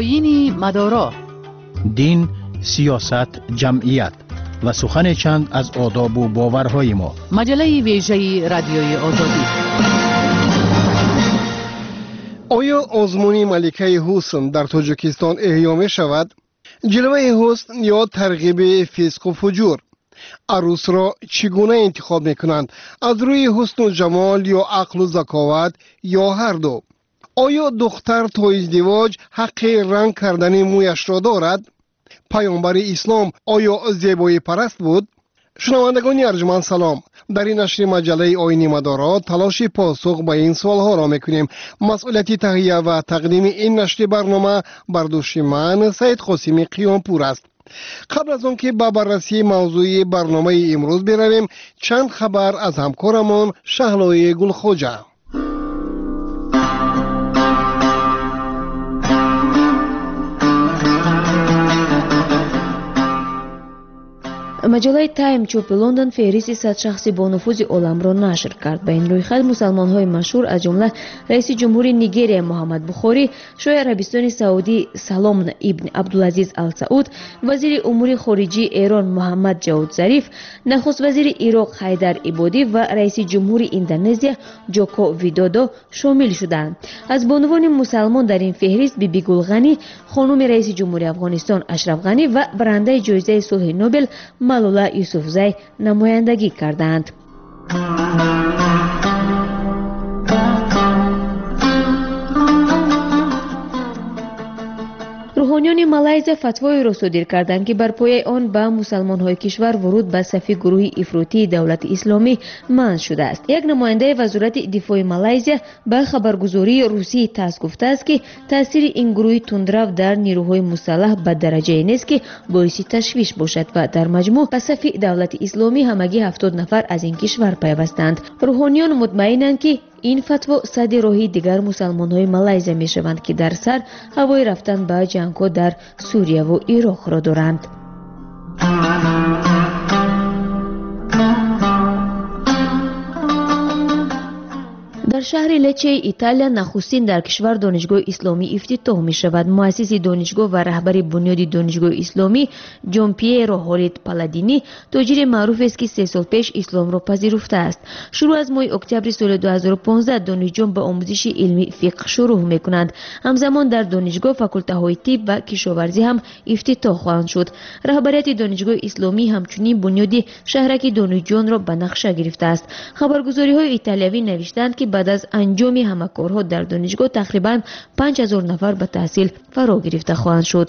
آیین مدارا، دین، سیاست، جمعیت و سخن چند از آداب و باورهای ما. مجله ویژه رادیوی آزادی. آیا آزمون ملکه حسن در تاجیکستان احیا می شود؟ جلوه حسن یا ترغیب فسق و فجور؟ عروس را چگونه انتخاب می کنند؟ از روی حسن و جمال یا عقل و ذکاوت یا هر دو؟ آیا دختر تا ازدواج حق رنگ کردن مویش را دارد؟ پیامبر اسلام آیا زیبایی پرست بود؟ شنوندگان ارجمند سلام. در این نشر مجله آیین مدارا تلاش پاسخ به این سوالها را میکنیم. مسئولیت تهیه و تقدیم این نشر برنامه بر دوش من سید قاسمی قیامپور است. قبل از آن که به بررسی موضوع برنامه امروز برویم، چند خبر از همکارمان شهلای گلخوجه. маҷалаи тайм чопи лондон феҳристи 100 шахси бонуфузи оламро нашр кард. ба ин рӯйхат мусалмонҳои машҳур аз ҷумла раиси ҷумҳури нигерия муҳаммад бухорӣ, шоҳи арабистони саудӣ Салом ибн Абдулазиз ал-Сауд, вазири умури хориҷии Эрон Муҳаммад Ҷавод Зариф, нахуст вазири Ироқ Ҳайдар Ибодӣ ва раиси ҷумҳури Индонезия Ҷоко Видодо шомил шуданд. аз бонувони мусалмон дар ин феҳрист Биби Гулғанӣ, хонуми раиси ҷумҳури Афғонистон Ашраф Ғанӣ ва барандаи ҷоизаи сулҳи Нобел Малола Юсуфзай намояндагӣ карданд. рӯҳониёни Малайзия фатвоеро содир карданд, ки бар пояи он ба мусалмонҳои кишвар вуруд ба сафи гурӯҳи ифротии давлати исломӣ манъ шудааст. як намояндаи вазорати дифои Малайзия ба хабаргузории русии ТАСС гуфтааст, ки таъсири ин гурӯҳи тундрав дар нирӯҳои мусаллаҳ ба дараҷае нест, ки боиси ташвиш бошад ва дар маҷмӯъ ба сафи давлати исломӣ ҳамагӣ 70 нафар аз ин кишвар пайвастанд. рӯҳониён мутмаинанд, ки ин фатво садди роҳи дигар мусалмонҳои Малайзия мешаванд, ки дар сар ҳавои рафтан ба ҷангҳо дар Сурияву Ироқро доранд. дар шаҳри Лечеи Италия нахустин дар кишвар донишгоҳи исломӣ ифтитоҳ мешавад. муассиси донишгоҳ ва раҳбари бунёди донишгоҳи исломӣ Ҷон Пьеро Ҳолид Паладини тоҷири маъруфест, ки 3 сол пеш исломро пазируфтааст. шурӯъ аз моҳи октябри соли 2015 донишҷӯён ба омӯзиши илми фиқҳ шурӯъ мекунанд. ҳамзамон дар донишгоҳ факултаҳои тиб ва кишоварзӣ ҳам ифтитоҳ хоҳанд шуд. раҳбарияти донишгоҳи исломӣ ҳамчунин бунёди шаҳраки донишҷӯёнро ба нақша гирифтааст. хабаргузориҳои италиявӣ навиштанд, ки баъд аз анҷоми ҳама корҳо дар донишгоҳ тақрибан 5000 нафар ба таҳсил фаро гирифта хоҳанд шуд.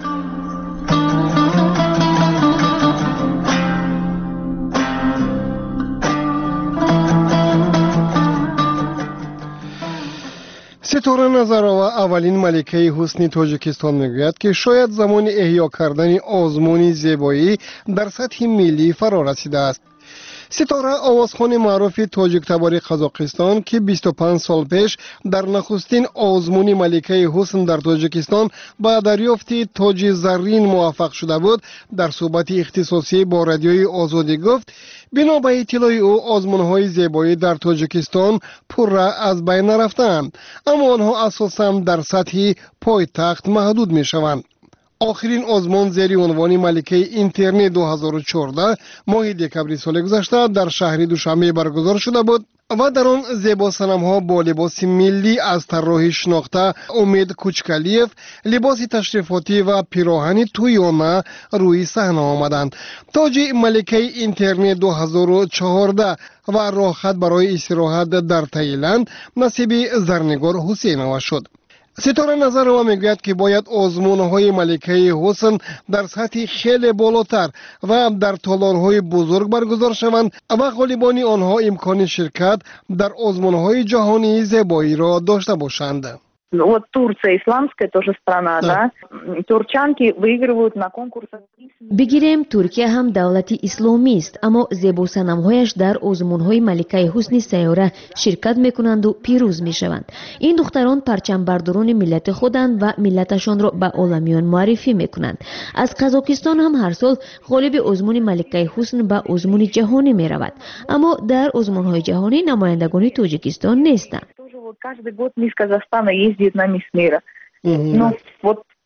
ситора назарова аввалин маликаи ҳусни тоҷикистон мегӯяд, ки шояд замони эҳё кардани озмуни зебоӣ дар сатҳи миллӣ фаро расидааст. ситора овозхони маъруфи тоҷиктабори қазоқистон, ки 25 сол пеш дар нахустин озмуни маликаи ҳусн дар тоҷикистон ба дарёфти тоҷи заррин муваффақ шуда буд, дар суҳбати ихтисосӣ бо радиои Озодӣ гуфт, бино ба иттилои ӯ озмунҳои зебоӣ дар тоҷикистон пурра аз байн нарафтаанд, аммо онҳо асосан дар сатҳи пойтахт маҳдуд мешаванд. آخرین آزمون زیر عنوان ملکه اینترنت 2014 ماه دکبر سال گذشته در شهر دوشنبه برگزار شده بود و در آن زیبا صنم‌ها با لباس ملی از طراح شناخته امید کوچکلیف، لباس تشریفاتی و پیراهن تویانه روی صحنه آمدند. تاج ملکه اینترنت 2014 و راحت برای استراحت در تایلند نصیب زرنگار حسینова شد. ستاره نظرова میگوید که باید آزمون‌های ملکه حسن در سطح خیلی بالاتر و در تالارهای بزرگ برگزار شوند و غالبان آنها امکان شرکت در آزمون‌های جهانی زیبایی را داشته باشند. Вот Турция исламская тоже страна, да? Турчанки выигрывают на конкурсах. бигирем Туркия ҳам давлати исломист, аммо зебосанамҳояш дар озмунҳои маликаи ҳусни сайёра ширкат мекунанду пирӯз мешаванд. ин духтарон парчамбардорони миллати худанд ва миллаташонро ба оламиён муаррифӣ мекунанд. аз Қазоқистон ҳам ҳар сол ғолиби озмуни маликаи ҳусн ба озмуни ҷаҳонӣ меравад, аммо дар озмунҳои ҷаҳонӣ намояндагони Тоҷикистон нестанд. Каждый год мисс Казахстана ездит на мисс мира. Ну, вот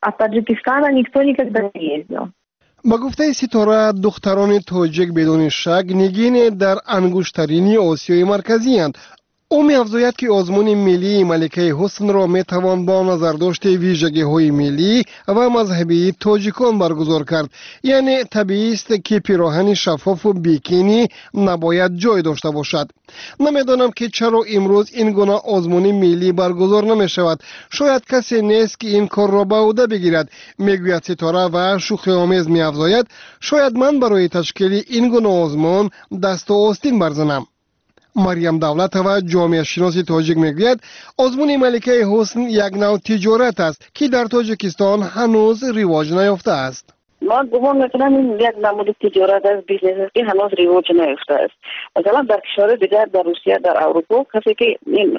От Таджикистана никто никогда не ездил. با گفته ستاره دختران تاجیک بدون شک نگین در انگشترین آسیای مرکزی اند. او می‌افزاید که آزمون ملی ملکه حسن را میتوان با نظرداشت ویژگی‌های ملی و مذهبی تاجیکان برگزار کرد. یعنی طبیعی است که پیراهن شفاف و بیکینی نباید جای داشته باشد. نمیدانم که چرا امروز این گونه آزمون ملی برگزار نمی‌شود. شاید کسی نیست که این کار را به عهده بگیرد، میگوید ستاره و شوخی‌آمیز می‌افزاید شاید من برای تشکیل این گونه آزمون دست و آستین برزنم. مریم دولتова جامعه شناس تاجیک میگوید آزمون ملکه حسن یک نوع تجارت است که در تاجیکستان هنوز رواج نیافته است. من گمان میکنم این یک نمود تجارت است، بیزنس است که هنوز رواج نیافته است. مثلا در کشور دیگر، در روسیه، در اروپا کسی که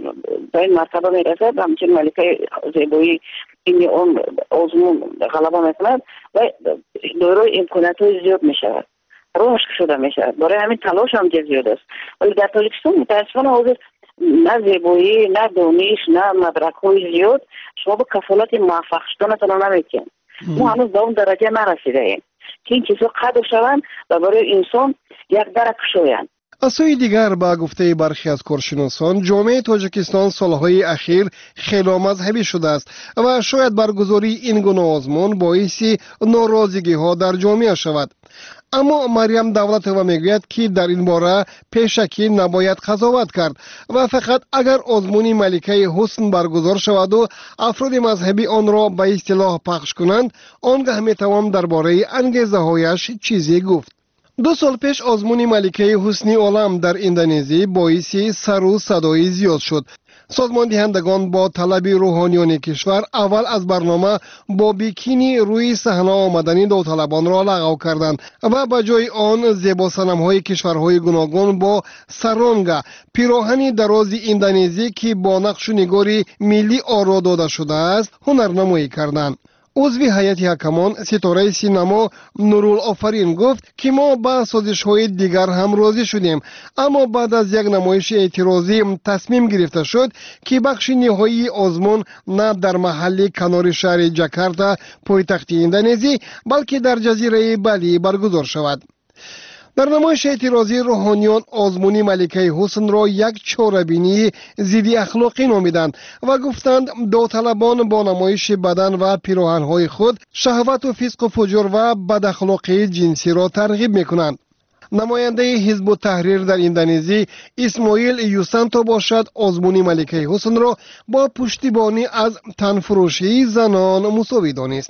به این مرتبه میرسد همچنین ملکه زیبایی این اون آزمون غلبه میکند و دارای امکانات‌های زیاد میشود، رشد شده میشود. برای همین تلاش هم زیاد است. ولی در تاجیکستان متاسفانه حاضر نه زیبایی، نه دانش، نه مدرک‌های زیاد شما به کفالت موفق شدنتان نمیتونید. ما هنوز به اون درجه نرسیده ایم که این چیزا قدر شوند و برای انسان یک در کشایند. از سوی دیگر با گفته برخی از کارشناسان جامعه تاجیکستان سالهای اخیر خیلی مذهبی شده است و شاید برگزاری این گونه آزمون باعث ناراضگی ها در جامعه شود. اما مریم دولتova میگوید که در این باره پیشکی نباید قضاوت کرد و فقط اگر آزمون ملکه حسن برگزار شود و افراد مذهبی آن را به اصطلاح پخش کنند آنگاه میتوان درباره انگیزه هایش چیزی گفت. 2 سال پیش آزمون ملکه حسنی عالم در اندونزی باعث سر و صدای زیاد شد. سازمان دهندگان با طلب روحانیان کشور اول از برنامه با بیکینی روی صحنه آمدن داوطلبان را لغو کردند و به جای آن زیبا صنم‌های کشورهای گوناگون با سرانگا پیراهن دراز اندونزی که با نقش و نگار ملی آرا داده شده است هنرنمایی کردند. عضو هیئت حکمان ستاره سینما نورالآفرین گفت که ما با سازش‌های دیگر هم راضی شدیم، اما بعد از یک نمایش اعتراضی تصمیم گرفته شد که بخش نهایی آزمون نه در محل کنار شهر جاکارتا پایتخت اندونزی بلکه در جزیره بالی برگزار شود. در نمایش اعتراضی روحانیان آزمون ملکه حسن را یک چاره‌بینی ضد اخلاقی نامیدند و گفتند داوطلبان با نمایش بدن و پیراهن‌های خود شهوت و فسق و فجور و بداخلاقی جنسی را ترغیب می‌کنند. نماینده حزب التحریر در اندونزی اسماعیل یوسانتو باشد آزمون ملکه حسن را با پشتیبانی از تنفروشی زنان مساوی دانست.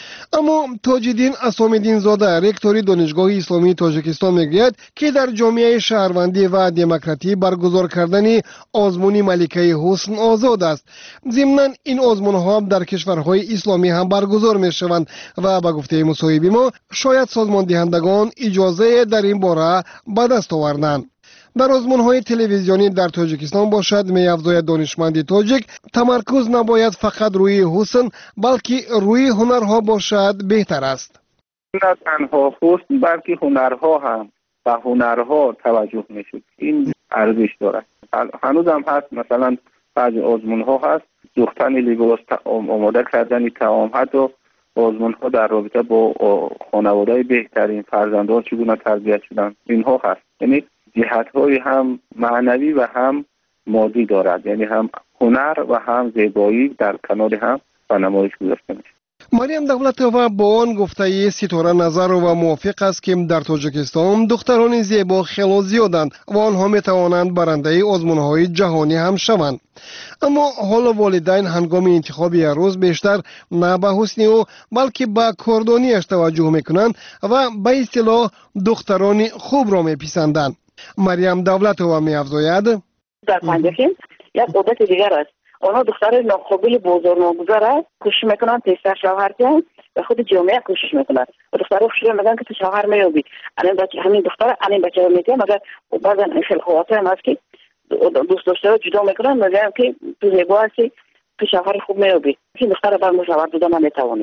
اما تاج‌الدین اسام‌الدین زاده رکتور دانشگاه اسلامی تاجیکستان میگوید که در جامعه شهروندی و دموکراتی برگزار کردن آزمون ملکه حسن آزاد است. ضمناً این آزمون‌ها در کشورهای اسلامی هم برگزار می‌شوند و به گفته مصاحبه ما شاید سازمان دهندگان اجازه در این باره به دست آوردند. در آزمون‌های تلویزیونی در تاجیکستان باشد می‌افزاید دانشمند تاجیک تمرکز نباید فقط روی حسن بلکه روی هنرها باشد بهتر است. نه تنها حسن بلکه هنرها هم و هنرها توجه می‌شود. این ارزش دارد. هنوز هم هست، مثلا بعضی آزمون‌ها هست دوختن لباس، آماده کردن طعام، حتی آزمون‌ها در رابطه با خانواده بهترین فرزندان چگونه تربیت شدن، اینها هست. یعنی جهت‌های هم معنوی و هم مادی دارد، یعنی هم هنر و هم زیبایی در کنار هم و نمایش گذاشته میشه. مریم دولتova با آن گفته ستاره نظر و موافق است که در تاجیکستان دختران زیبا خیلی زیادند و آنها میتوانند برنده آزمون‌های جهانی هم شوند. اما حالا والدین هنگام انتخاب عروس بیشتر نه به حسن او بلکه به کاردانیش توجه میکنند و به اصطلاح دختران خوب را میپسندند. مریم دولتova می‌افزاید در پنجشین یک عادت دیگر است. آنها دختر ناقابل بازار ناگذار است، کوشش میکنند پیشتر شوهر کنند و خود جامعه کوشش میکنند و دخترها خوشش میگن که تو شوهر میابی. همین دختر همین بچه رو میگن، مگر بعضا خیلی خواهر هم هست که دوست داشته رو جدا میکنن، میگن که تو زیبا هستی تو شوهر خوب میابی. این دختر بر مشاور دادن نمیتوانی.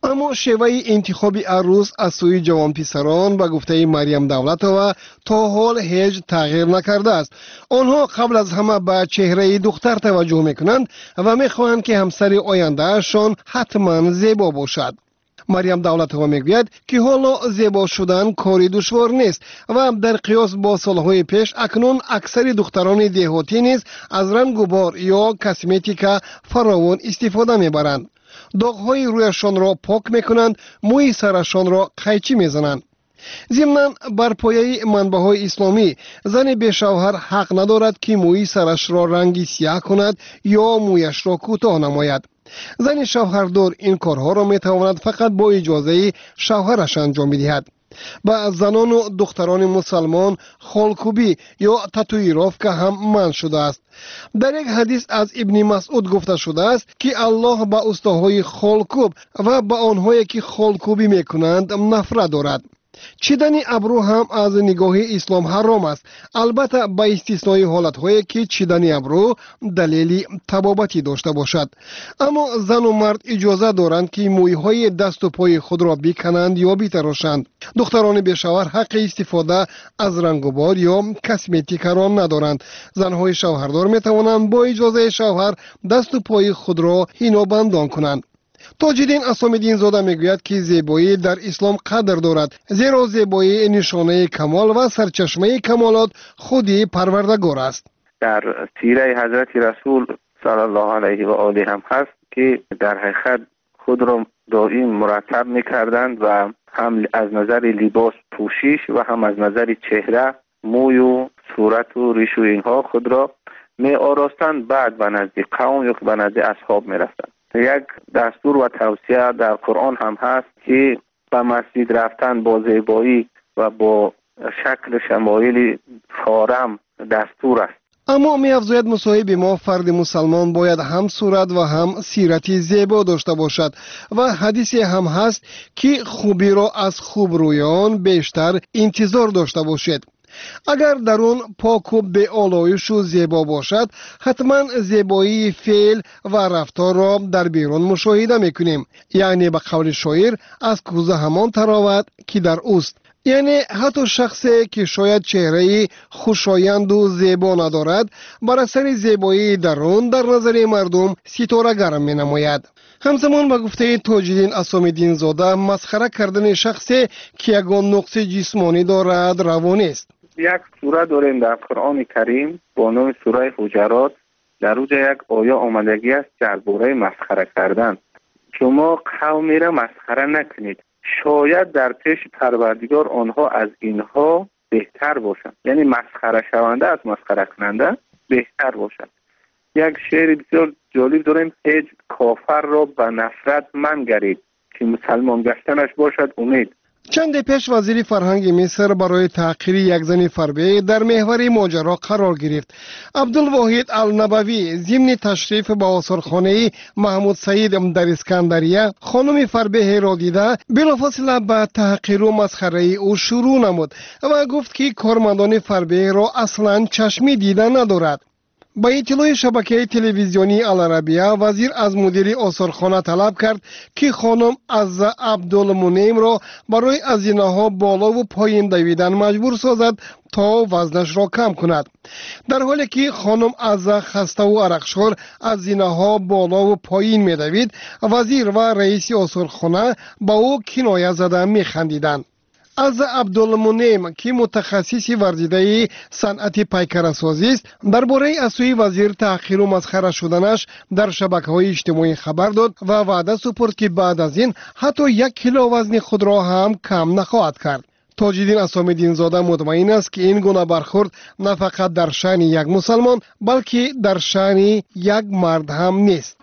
اما شیوه انتخاب عروس از سوی جوان پسران به گفته مریم دولتова تا حال هیچ تغییر نکرده است. آنها قبل از همه به چهره دختر توجه میکنند و میخواهند که همسر آیندهشان حتما زیبا باشد. مریم دولتова میگوید که حالا زیبا شدن کاری دشوار نیست و در قیاس با سالهای پیش اکنون اکثر دختران دهاتی نیز از رنگ و بار یا کسمتیکا فراوان استفاده میبرند. داغ‌های رویشان را پاک میکنند، موی سرشان را قیچی میزنند. ضمناً بر پایه منبع‌های اسلامی زن به شوهر حق ندارد که موی سرش را رنگی سیاه کند یا مویش را کوتاه نماید. زن شوهردار این کارها را میتواند فقط با اجازه شوهرش انجام بدهد. با زنان و دختران مسلمان خالکوبی یا تاتویروفکا هم منع شده است. در یک حدیث از ابن مسعود گفته شده است که الله با استاهای خالکوب و با آنهایی که خالکوبی میکنند نفرت دارد. چیدن ابرو هم از نگاه اسلام حرام است، البته با استثنای حالت‌هایی که چیدن ابرو دلیل طبابتی داشته باشد. اما زن و مرد اجازه دارند که مویهای دست و پای خود را بکنند یا بتراشند. دختران بیشوهر حق استفاده از رنگ و بار یا کسمتیک را ندارند. زنهای شوهردار میتوانند با اجازه شوهر دست و پای خود را حنابندان کنند. تاج‌الدین اسام‌الدین زاده میگوید که زیبایی در اسلام قدر دارد، زیرا زیبایی نشانه کمال و سرچشمه کمالات خودی پروردگار است. در سیره حضرت رسول صلی الله علیه و آله هم هست که در حقیقت خود را دائم مرتب میکردند و هم از نظر لباس پوشش و هم از نظر چهره، موی و صورت و ریش و اینها خود را می آراستند، بعد به نزد قوم یا به نزد اصحاب می رفتند. یک دستور و توصیه در قرآن هم هست که به مسجد رفتن با زیبایی و با شکل شمایل فارم دستور است. اما می افزاید مصاحب ما فرد مسلمان باید هم صورت و هم سیرتی زیبا داشته باشد و حدیثی هم هست که خوبی را از خوبرویان بیشتر انتظار داشته باشید. اگر درون پاک و به آلایش و زیبا باشد، حتما زیبایی فعل و رفتار را در بیرون مشاهده میکنیم. یعنی به قول شاعر از کوزه همان تراوت که در اوست. یعنی حتی شخصی که شاید چهره خوشایند و زیبا ندارد، بر اثر زیبایی درون در نظر مردم ستاره گرم می نماید. همزمان با گفته تاج‌الدین اسام‌الدین زاده، مسخره کردن شخصی که یگان نقص جسمانی دارد روانی است. یک سوره داریم در قرآن کریم با نام سوره حجرات، در اوجا یک آیه آمدگی است درباره مسخره کردن. شما قومی را مسخره نکنید، شاید در پیش پروردگار آنها از اینها بهتر باشند. یعنی مسخره شونده از مسخره کننده بهتر باشند. یک شعر بسیار جالب داریم: هیچ کافر را به نفرت منگرید که مسلمان گشتنش باشد امید. چند پیش وزیر فرهنگ مصر برای تحقیر یک زن فربه در محور ماجرا قرار گرفت. عبدالواحد النبوی ضمن تشریف به آثارخانه محمود سعید در اسکندریه خانم فربه را دیده بلافاصله به تحقیر و مسخره او شروع نمود و گفت که کارمندان فربه را اصلا چشمی دیده ندارد. با اطلاع شبکه تلویزیونی العربیه، وزیر از مدیر آثارخانه طلب کرد که خانم عزه عبدالمنعم را برای هزینه‌ها بالا و پایین دویدن مجبور سازد تا وزنش را کم کند. در حالی که خانم عزه خسته و عرقشار هزینه‌ها بالا و پایین می‌دوید، وزیر و رئیس آثارخانه با او کنایه زده می‌خندیدند. از عبدالمنعم که متخصص ورزیده صنعت پیکرسازی است، درباره از سوی وزیر تحقیر و مسخره شدنش در شبکه‌های اجتماعی خبر داد و وعده سپرد که بعد از این حتی 1 کیلو وزن خود را هم کم نخواهد کرد. تاج‌الدین اسام‌الدین زاده مطمئن است که این گونه برخورد نه فقط در شأن یک مسلمان بلکه در شأن یک مرد هم نیست.